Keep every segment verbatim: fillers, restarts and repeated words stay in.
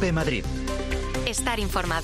COPE Madrid. Estar informado.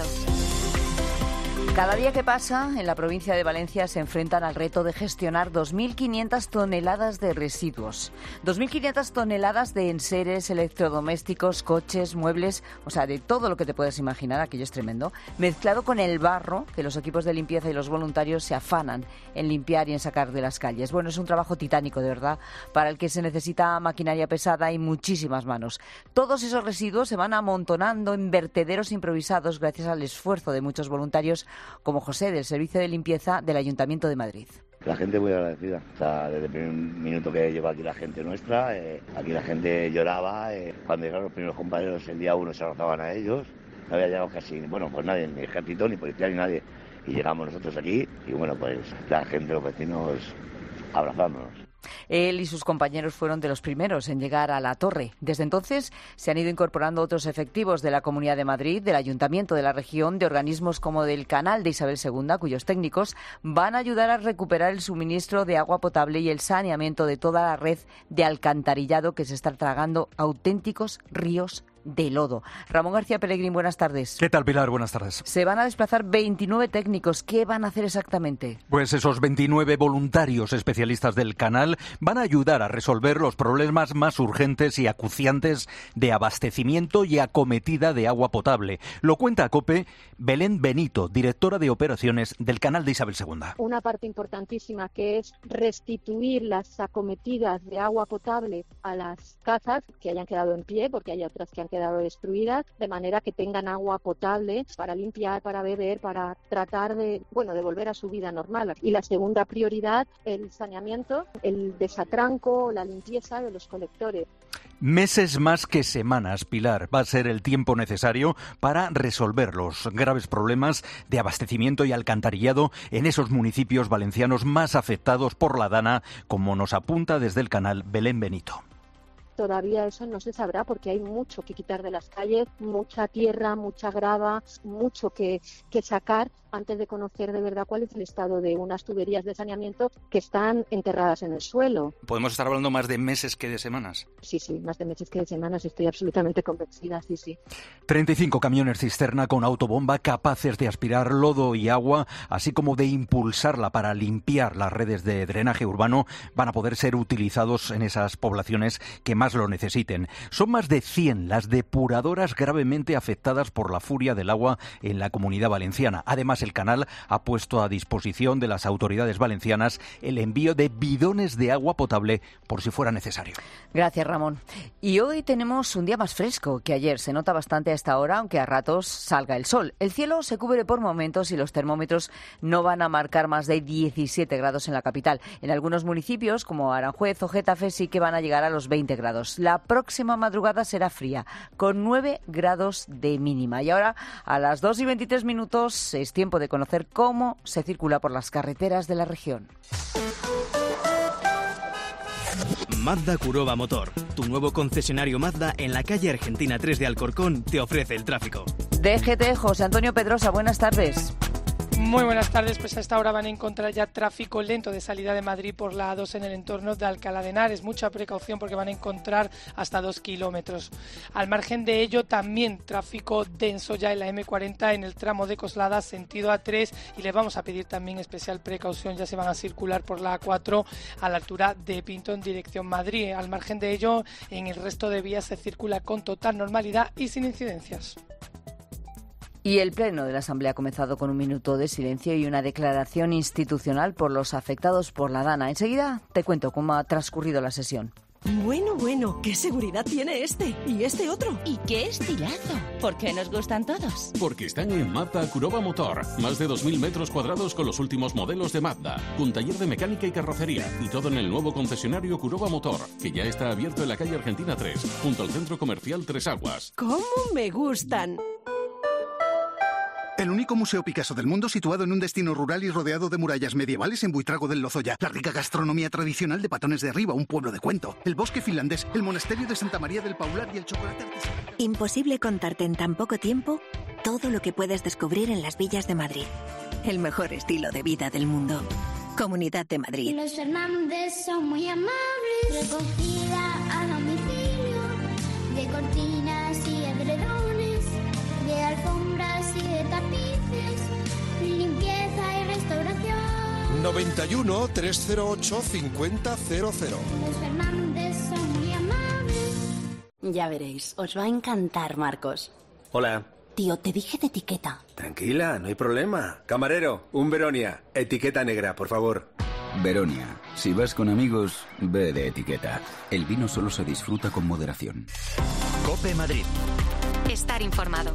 Cada día que pasa, en la provincia de Valencia se enfrentan al reto de gestionar dos mil quinientas toneladas de residuos. dos mil quinientas toneladas de enseres, electrodomésticos, coches, muebles, o sea, de todo lo que te puedas imaginar, aquello es tremendo, mezclado con el barro que los equipos de limpieza y los voluntarios se afanan en limpiar y en sacar de las calles. Bueno, es un trabajo titánico, de verdad, para el que se necesita maquinaria pesada y muchísimas manos. Todos esos residuos se van amontonando en vertederos improvisados gracias al esfuerzo de muchos voluntarios, como José, del Servicio de Limpieza del Ayuntamiento de Madrid. La gente muy agradecida. O sea, desde el primer minuto que llegó aquí la gente nuestra, eh, aquí la gente lloraba. Eh, cuando llegaron los primeros compañeros, el día uno se abrazaban a ellos. No había llegado casi, bueno, pues nadie, ni ejército, ni policía, ni nadie. Y llegamos nosotros aquí y, bueno, pues la gente, los vecinos, abrazándonos. Él y sus compañeros fueron de los primeros en llegar a la torre. Desde entonces se han ido incorporando otros efectivos de la Comunidad de Madrid, del Ayuntamiento de la región, de organismos como del Canal de Isabel segunda, cuyos técnicos van a ayudar a recuperar el suministro de agua potable y el saneamiento de toda la red de alcantarillado que se está tragando auténticos ríos de lodo. Ramón García Pellegrín, buenas tardes. ¿Qué tal, Pilar? Buenas tardes. Se van a desplazar veintinueve técnicos. ¿Qué van a hacer exactamente? Pues esos veintinueve voluntarios especialistas del canal van a ayudar a resolver los problemas más urgentes y acuciantes de abastecimiento y acometida de agua potable. Lo cuenta a COPE Belén Benito, directora de operaciones del Canal de Isabel segunda. Una parte importantísima que es restituir las acometidas de agua potable a las casas que hayan quedado en pie, porque hay otras que han quedado quedado destruidas, de manera que tengan agua potable para limpiar, para beber, para tratar de, bueno, de volver a su vida normal. Y la segunda prioridad, el saneamiento, el desatranco, la limpieza de los colectores. Meses más que semanas, Pilar, va a ser el tiempo necesario para resolver los graves problemas de abastecimiento y alcantarillado en esos municipios valencianos más afectados por la Dana, como nos apunta desde el canal Belén Benito. Todavía eso no se sabrá porque hay mucho que quitar de las calles, mucha tierra, mucha grava, mucho que, que sacar antes de conocer de verdad cuál es el estado de unas tuberías de saneamiento que están enterradas en el suelo. ¿Podemos estar hablando más de meses que de semanas? Sí, sí, más de meses que de semanas, estoy absolutamente convencida, sí, sí. treinta y cinco camiones cisterna con autobomba capaces de aspirar lodo y agua, así como de impulsarla para limpiar las redes de drenaje urbano, van a poder ser utilizados en esas poblaciones que más lo necesiten. Son más de cien las depuradoras gravemente afectadas por la furia del agua en la Comunidad Valenciana. Además, el canal ha puesto a disposición de las autoridades valencianas el envío de bidones de agua potable por si fuera necesario. Gracias, Ramón. Y hoy tenemos un día más fresco que ayer. Se nota bastante a esta hora, aunque a ratos salga el sol. El cielo se cubre por momentos y los termómetros no van a marcar más de diecisiete grados en la capital. En algunos municipios, como Aranjuez o Getafe, sí que van a llegar a los veinte grados. La próxima madrugada será fría, con nueve grados de mínima. Y ahora, a las dos y veintitrés minutos, es tiempo de conocer cómo se circula por las carreteras de la región. Mazda Kuroba Motor, tu nuevo concesionario Mazda en la calle Argentina tres de Alcorcón, te ofrece el tráfico. D G T, José Antonio Pedrosa, buenas tardes. Muy buenas tardes, pues a esta hora van a encontrar ya tráfico lento de salida de Madrid por la A dos en el entorno de Alcalá de Henares. Mucha precaución porque van a encontrar hasta dos kilómetros. Al margen de ello, también tráfico denso ya en la eme cuarenta en el tramo de Coslada, sentido A tres, y les vamos a pedir también especial precaución, ya se van a circular por la A cuatro a la altura de Pinto en dirección Madrid. Al margen de ello, en el resto de vías se circula con total normalidad y sin incidencias. Y el Pleno de la Asamblea ha comenzado con un minuto de silencio y una declaración institucional por los afectados por la Dana. Enseguida te cuento cómo ha transcurrido la sesión. Bueno, bueno, ¿qué seguridad tiene este? ¿Y este otro? ¿Y qué estilazo? ¿Por qué nos gustan todos? Porque están en Mazda Kuroba Motor. Más de dos mil metros cuadrados con los últimos modelos de Mazda. Un taller de mecánica y carrocería. Y todo en el nuevo concesionario Kuroba Motor, que ya está abierto en la calle Argentina tres, junto al centro comercial Tres Aguas. ¿Cómo me gustan? El único museo Picasso del mundo situado en un destino rural y rodeado de murallas medievales en Buitrago del Lozoya. La rica gastronomía tradicional de Patones de Arriba, un pueblo de cuento. El bosque finlandés, el monasterio de Santa María del Paular y el chocolate artesanal. Imposible contarte en tan poco tiempo todo lo que puedes descubrir en las villas de Madrid. El mejor estilo de vida del mundo. Comunidad de Madrid. Los Fernández son muy amables. Recogida a domicilio de cortinas y edredones. noventa y uno, trescientos ocho, cincuenta cero cero. Los Fernández son muy amables. Ya veréis, os va a encantar, Marcos. Hola. Tío, te dije de etiqueta. Tranquila, no hay problema. Camarero, un Veronia. Etiqueta negra, por favor. Veronia, si vas con amigos, ve de etiqueta. El vino solo se disfruta con moderación. COPE Madrid. Estar informado.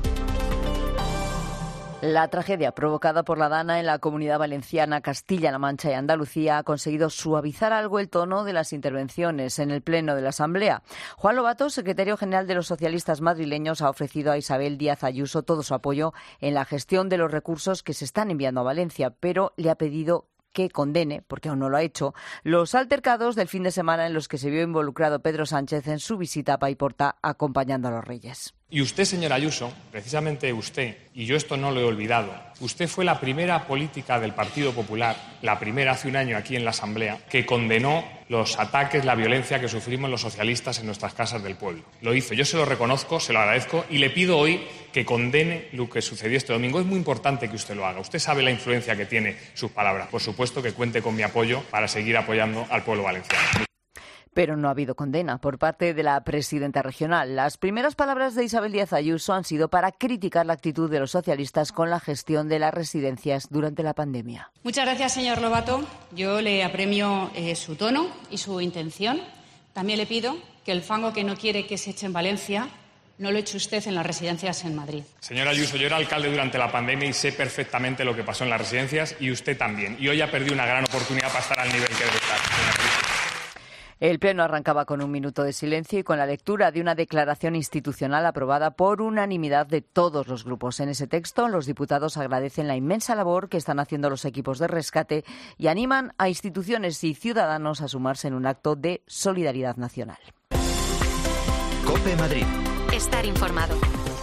La tragedia provocada por la Dana en la Comunidad Valenciana, Castilla-La Mancha y Andalucía ha conseguido suavizar algo el tono de las intervenciones en el Pleno de la Asamblea. Juan Lobato, secretario general de los socialistas madrileños, ha ofrecido a Isabel Díaz Ayuso todo su apoyo en la gestión de los recursos que se están enviando a Valencia, pero le ha pedido que condene, porque aún no lo ha hecho, los altercados del fin de semana en los que se vio involucrado Pedro Sánchez en su visita a Paiporta acompañando a los Reyes. Y usted, señora Ayuso, precisamente usted, y yo esto no lo he olvidado, usted fue la primera política del Partido Popular, la primera hace un año aquí en la Asamblea, que condenó los ataques, la violencia que sufrimos los socialistas en nuestras casas del pueblo. Lo hizo, yo se lo reconozco, se lo agradezco y le pido hoy que condene lo que sucedió este domingo. Es muy importante que usted lo haga. Usted sabe la influencia que tiene sus palabras. Por supuesto que cuente con mi apoyo para seguir apoyando al pueblo valenciano. Pero no ha habido condena por parte de la presidenta regional. Las primeras palabras de Isabel Díaz Ayuso han sido para criticar la actitud de los socialistas con la gestión de las residencias durante la pandemia. Muchas gracias, señor Lobato. Yo le apremio eh, su tono y su intención. También le pido que el fango que no quiere que se eche en Valencia no lo eche usted en las residencias en Madrid. Señora Ayuso, yo era alcalde durante la pandemia y sé perfectamente lo que pasó en las residencias y usted también. Y hoy ha perdido una gran oportunidad para estar al nivel que debe estar. El Pleno arrancaba con un minuto de silencio y con la lectura de una declaración institucional aprobada por unanimidad de todos los grupos. En ese texto, los diputados agradecen la inmensa labor que están haciendo los equipos de rescate y animan a instituciones y ciudadanos a sumarse en un acto de solidaridad nacional. COPE Madrid. Estar informado.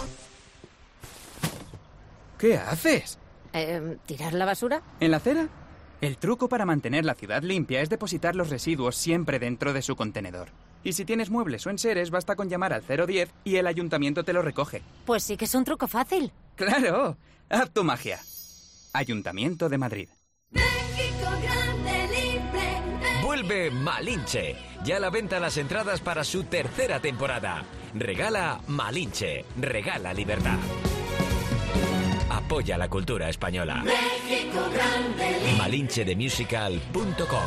¿Qué haces? Eh, ¿Tirar la basura? ¿En la acera? El truco para mantener la ciudad limpia es depositar los residuos siempre dentro de su contenedor. Y si tienes muebles o enseres, basta con llamar al cero diez y el ayuntamiento te lo recoge. Pues sí que es un truco fácil. ¡Claro! ¡Haz tu magia! Ayuntamiento de Madrid. México grande, libre. Vuelve Malinche. Ya a la venta las entradas para su tercera temporada. Regala Malinche. Regala libertad. Apoya la cultura española. México grande. malinche de musical punto com.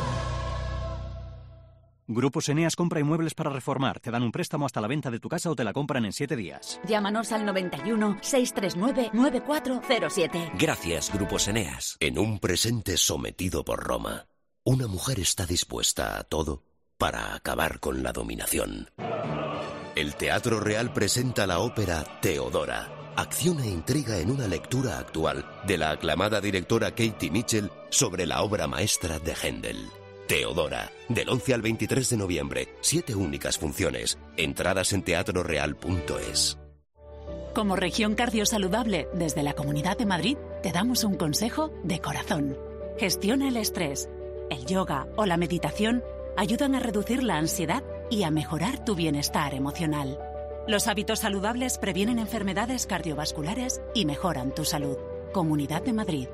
Grupos Eneas compra inmuebles para reformar. Te dan un préstamo hasta la venta de tu casa o te la compran en siete días. Llámanos al noventa y uno, seiscientos treinta y nueve, noventa y cuatro cero siete. Gracias, Grupos Eneas. En un presente sometido por Roma, una mujer está dispuesta a todo para acabar con la dominación. El Teatro Real presenta la ópera Teodora. Acción e intriga en una lectura actual de la aclamada directora Katie Mitchell sobre la obra maestra de Händel. Teodora, del once al veintitrés de noviembre, siete únicas funciones. Entradas en teatro real punto es. Como región cardiosaludable desde la Comunidad de Madrid, te damos un consejo de corazón. Gestiona el estrés. El yoga o la meditación ayudan a reducir la ansiedad y a mejorar tu bienestar emocional. Los hábitos saludables previenen enfermedades cardiovasculares y mejoran tu salud. Comunidad de Madrid.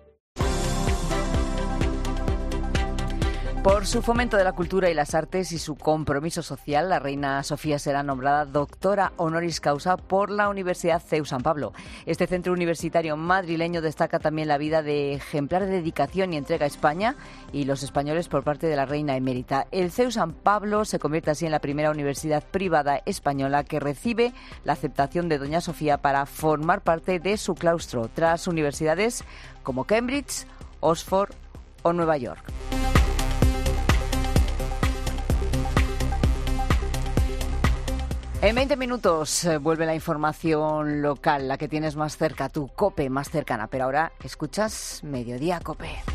Por su fomento de la cultura y las artes y su compromiso social, la reina Sofía será nombrada doctora honoris causa por la Universidad C E U San Pablo. Este centro universitario madrileño destaca también la vida de ejemplar dedicación y entrega a España y los españoles por parte de la reina emérita. El C E U San Pablo se convierte así en la primera universidad privada española que recibe la aceptación de doña Sofía para formar parte de su claustro, tras universidades como Cambridge, Oxford o Nueva York. En veinte minutos eh, vuelve la información local, la que tienes más cerca, tu COPE más cercana. Pero ahora escuchas Mediodía COPE.